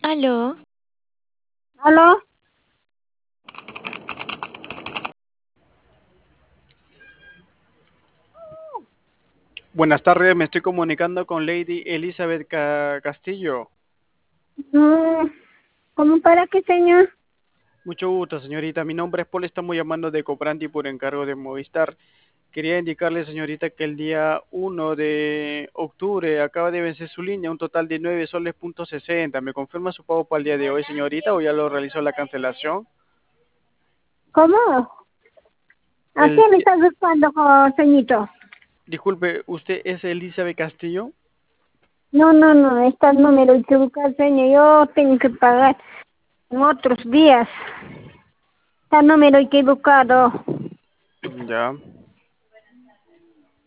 ¿Aló? ¿Aló? Buenas tardes, me estoy comunicando con Lady Elizabeth Castillo. No, ¿cómo para qué, señor? Mucho gusto, señorita. Mi nombre es Paul, estamos llamando de Cobranti por encargo de Movistar. Quería indicarle, señorita, que el día 1 de octubre acaba de vencer su línea, un total de 9 soles punto 60. ¿Me confirma su pago para el día de hoy, señorita, o ya lo realizó la cancelación? ¿Cómo? ¿A El, quién me estás buscando, ceñito? disculpe, ¿usted es Elizabeth Castillo? No, está el número equivocado, señor. Yo tengo que pagar en otros días. Está el número equivocado. Ya.